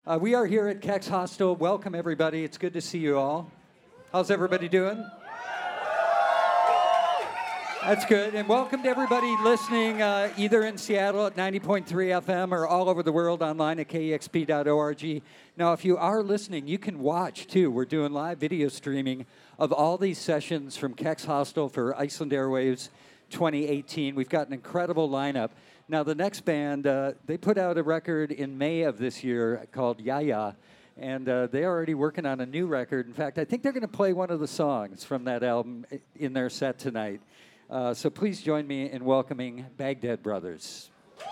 We are here at Kex Hostel. Welcome, everybody. It's good to see you all. How's everybody doing? That's good. And welcome to everybody listening either in Seattle at 90.3 FM or all over the world online at kexp.org. Now, if you are listening, you can watch, too. We're doing live video streaming of all these sessions from Kex Hostel for Iceland Airwaves 2018. We've got an incredible lineup. Now, the next band, they put out a record in May of this year called Yaya, and they're already working on a new record. In fact, I think they're going to play one of the songs from that album in their set tonight. So please join me in welcoming Baghdad Brothers.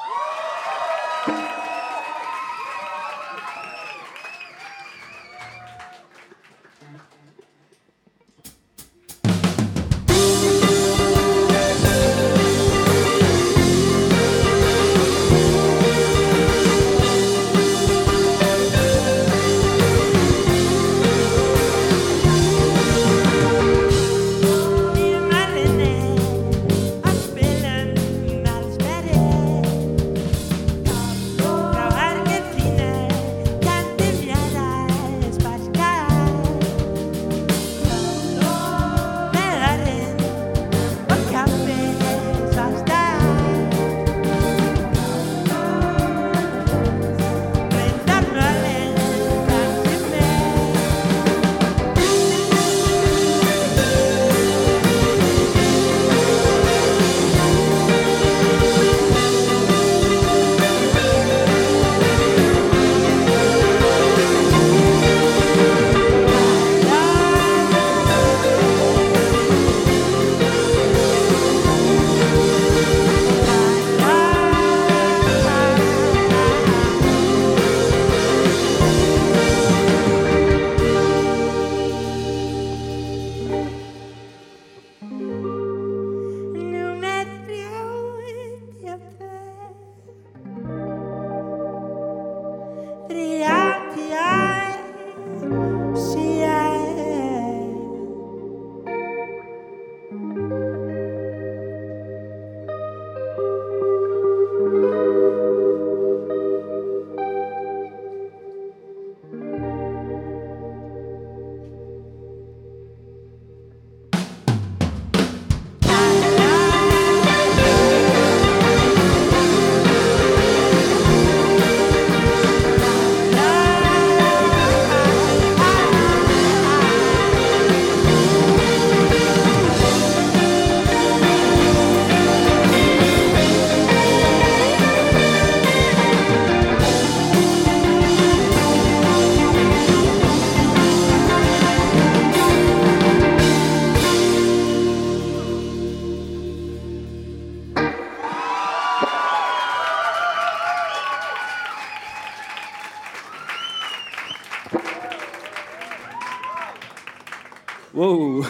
Whoa,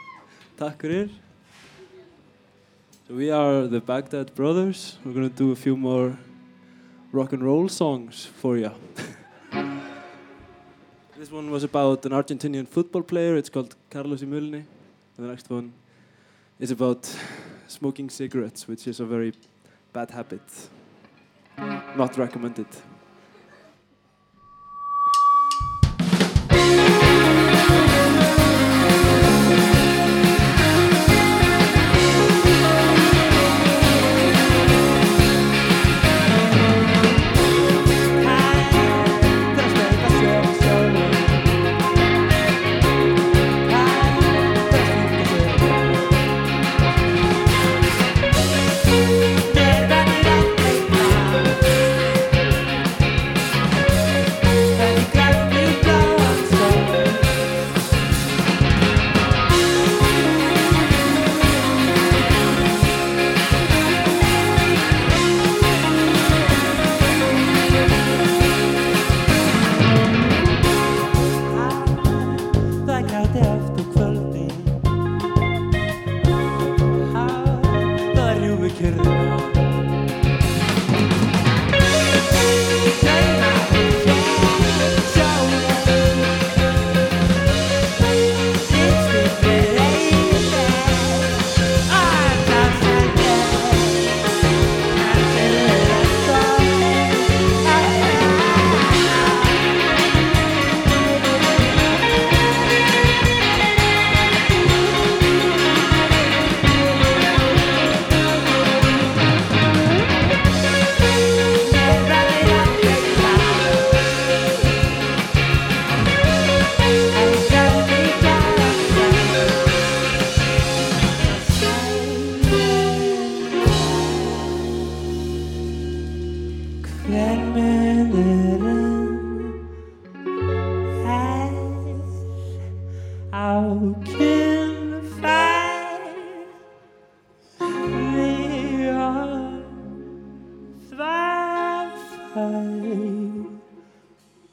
takk fyrir. So we are the Baghdad Brothers. We're going to do a few more rock and roll songs for you. This one was about an Argentinian football player. It's called Carlos Imulni. And the next one is about smoking cigarettes, which is a very bad habit. Not recommended.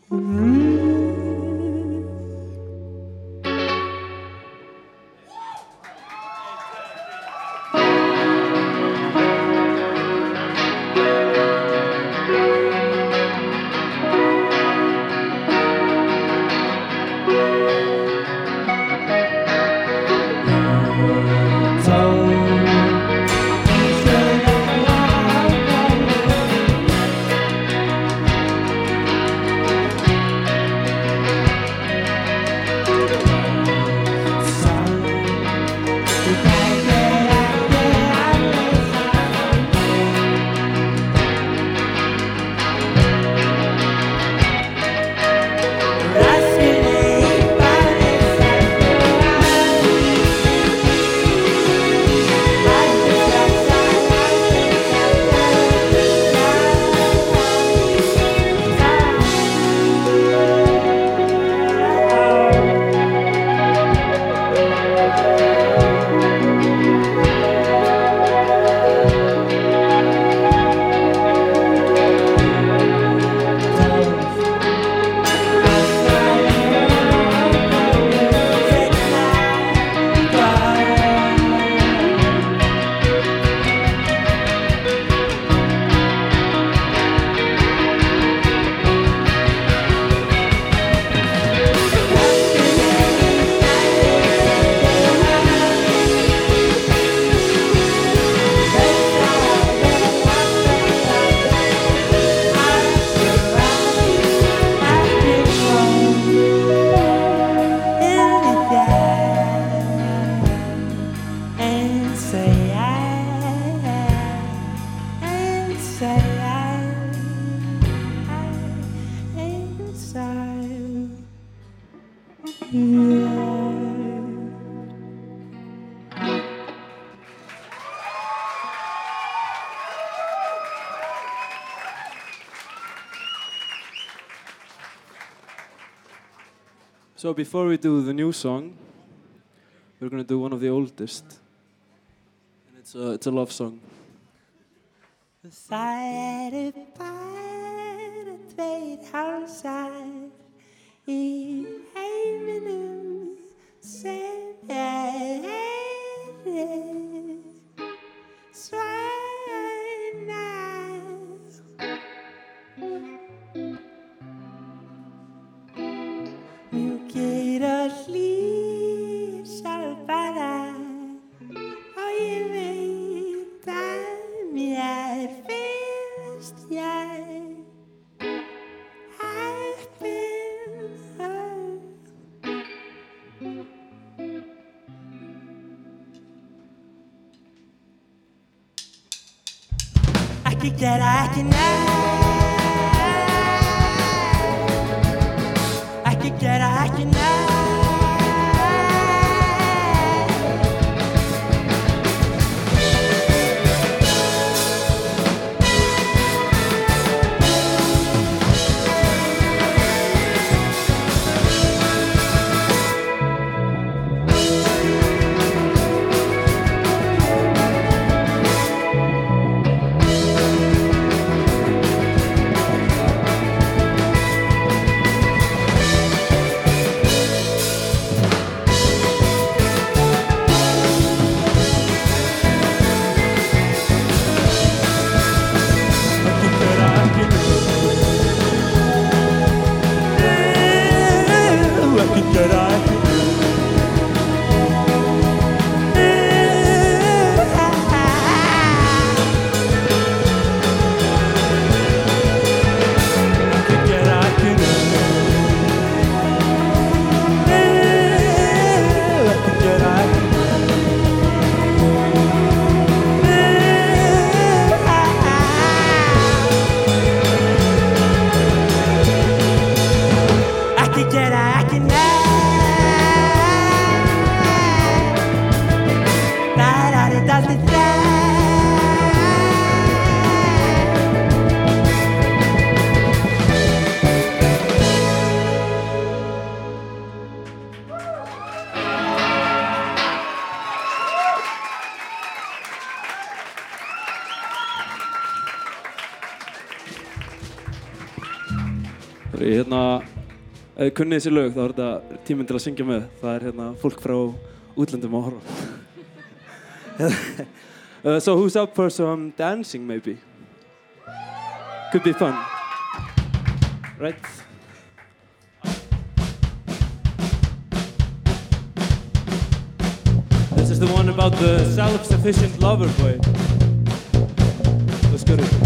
So before we do the new song, we're gonna do one of the oldest, and it's a love song. Så det bare tveit halsar I heiminum sem svæna Mjúkir og hlýsar bara og ég veit að mér finnst ég heppin Ekki gera ekki neitt Ekki gera ekki neitt kunnið þessi lög, þá þetta tíminn til að syngja með. Það fólk frá útlöndum að horfa. So who's up for some dancing, maybe? Could be fun. Right? This is the one about the self-sufficient lover boy. Let's go to it.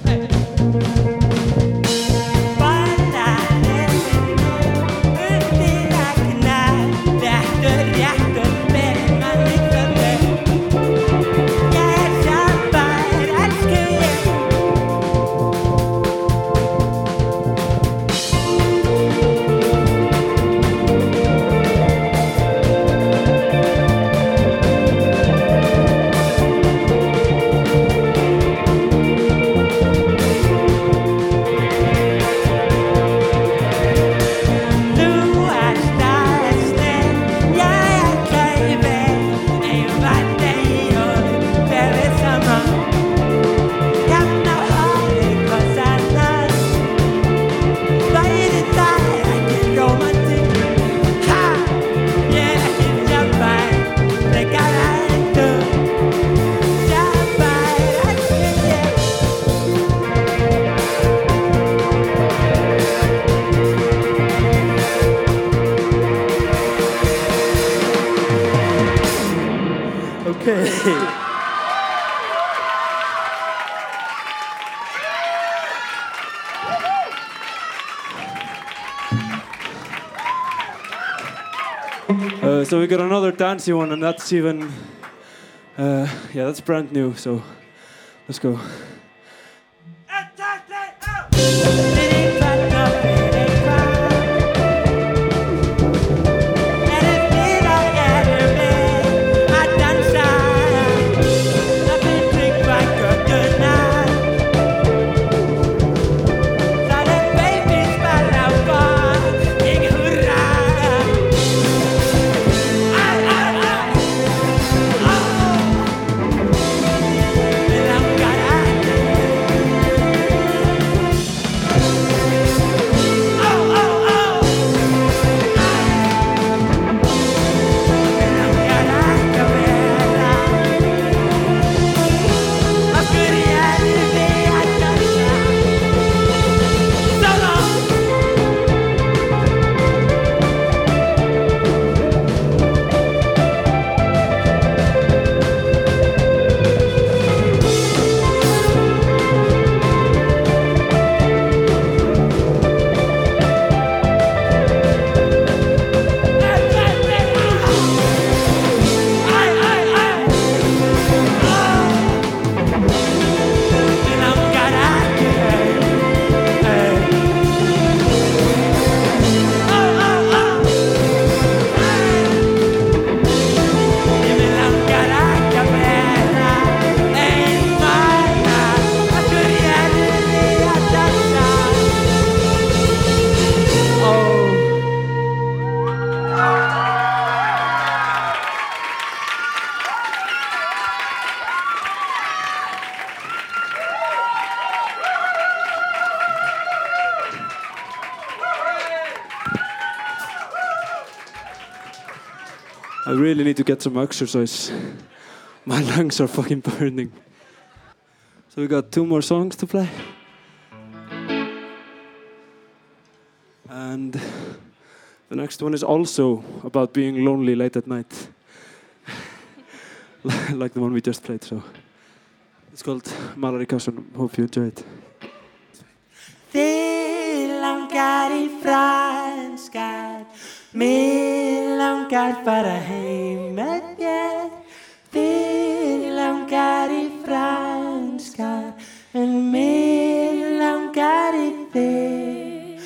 So we got another dancey one, and that's even, that's brand new, so let's go. I really need to get some exercise. My lungs are fucking burning. So we got 2 more songs to play. And the next one is also about being lonely late at night. Like the one we just played, so. It's called Malari Kasson. Hope you enjoy it. Þig langar í franskar, mig langar bara heim með þér. Þig langar í franskar, en mig langar í þig.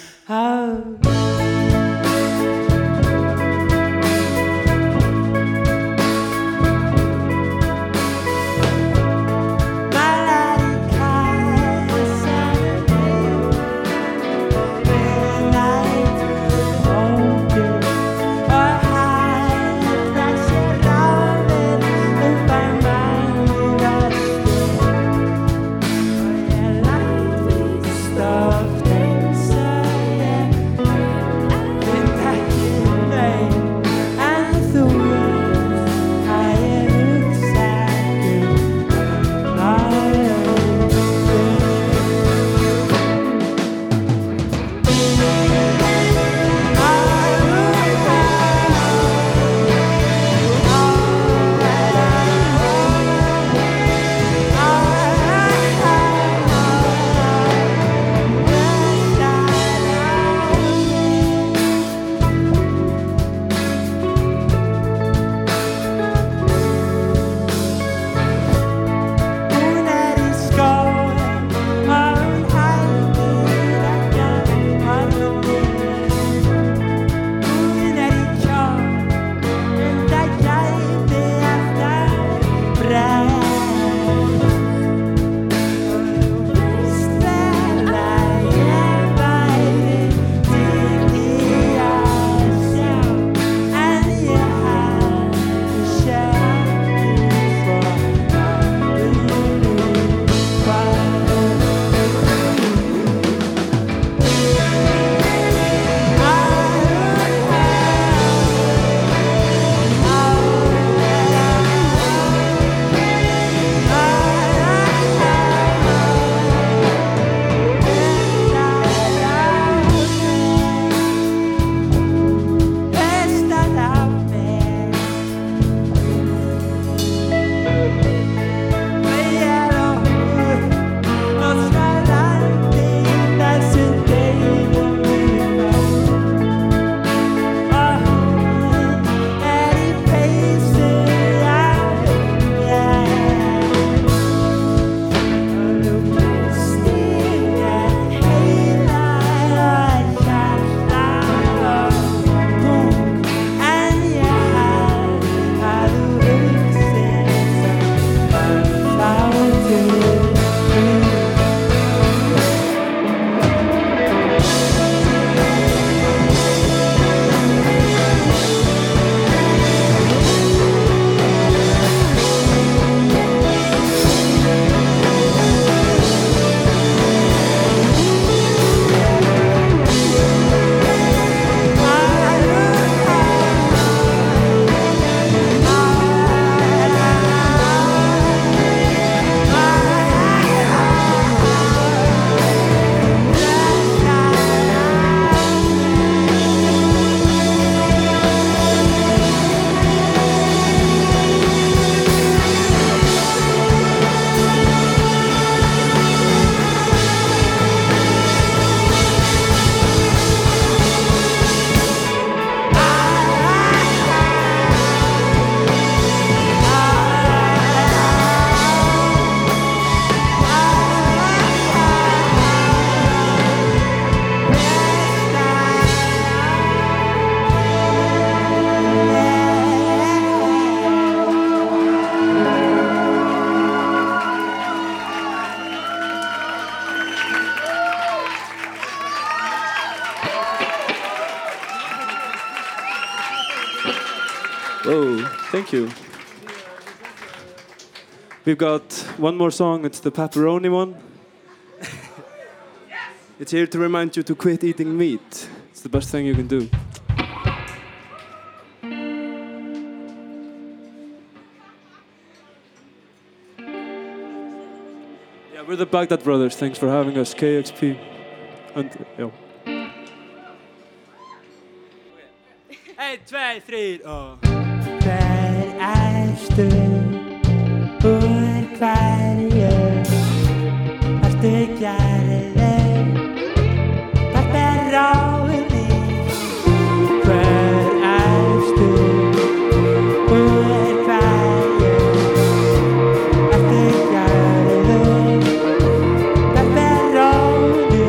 Oh, thank you. We've got one more song. It's the pepperoni one. It's here to remind you to quit eating meat. It's the best thing you can do. Yeah, we're the Baghdad Brothers. Thanks for having us, KXP. And, yeah. 1, 2, 3 og hver erstu úr hverju ertu gerðir pepperoni hver erstu úr hverju ertu gerðir pepperoni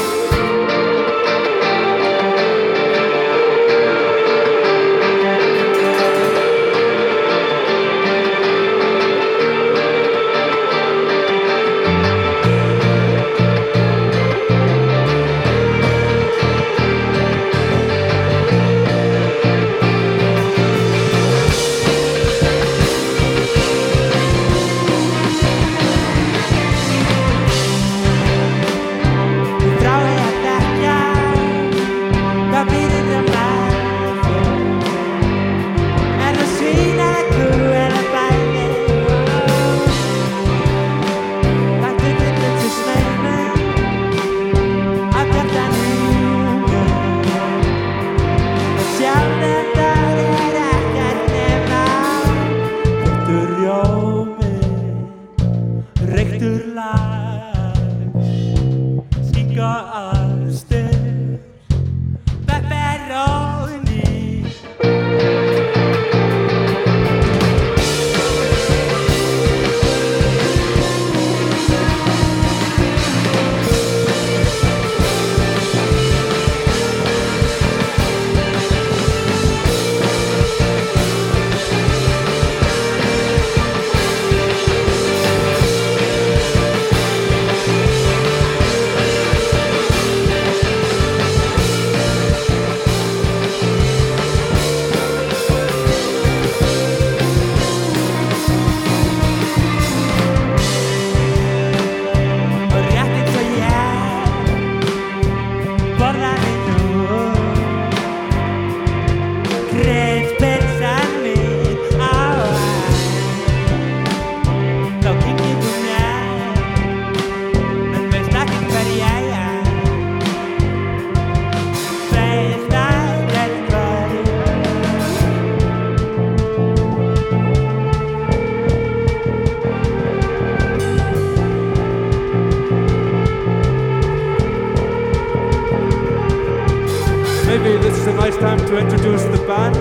Maybe this is a nice time to introduce the band.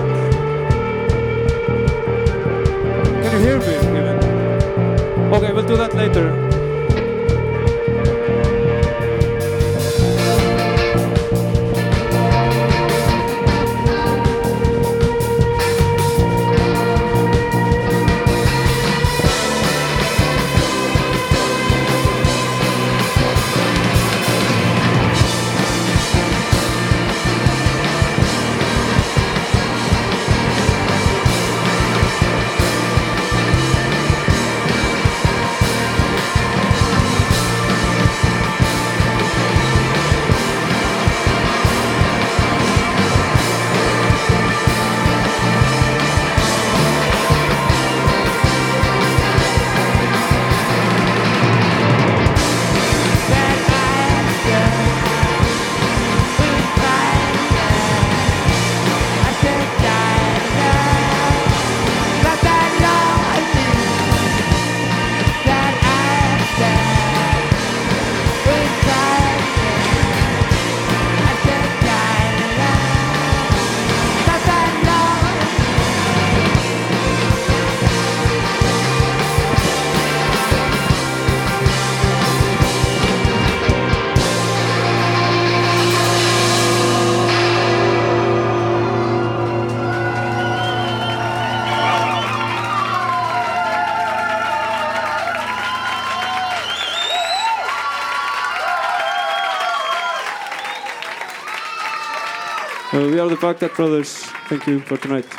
Can you hear me even? Okay, we'll do that later. We are the Baghdad Brothers. Thank you for tonight.